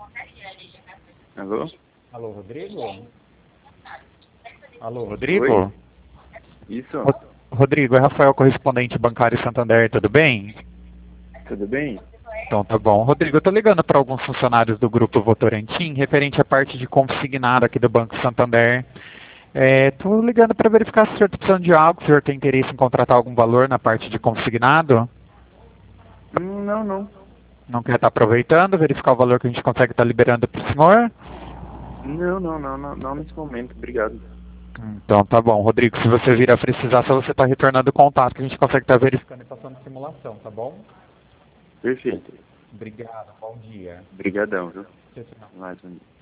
Alô? Alô, Rodrigo? Alô, Rodrigo? Oi? Isso? Rodrigo, é Rafael, correspondente bancário Santander, tudo bem? Tudo bem? Então tá bom. Rodrigo, eu tô ligando para alguns funcionários do Grupo Votorantim, referente à parte de consignado aqui do Banco Santander. Tô ligando para verificar se o senhor está precisando de algo, se o senhor tem interesse em contratar algum valor na parte de consignado. Não, não. Não quer estar aproveitando, verificar o valor que a gente consegue estar liberando para o senhor? Não nesse momento, obrigado. Então tá bom. Rodrigo, se você vir a precisar, só você está retornando o contato que a gente consegue estar verificando e passando simulação, tá bom? Perfeito. Obrigado, bom dia. Obrigadão, viu? Tchau, tchau. Mais um dia.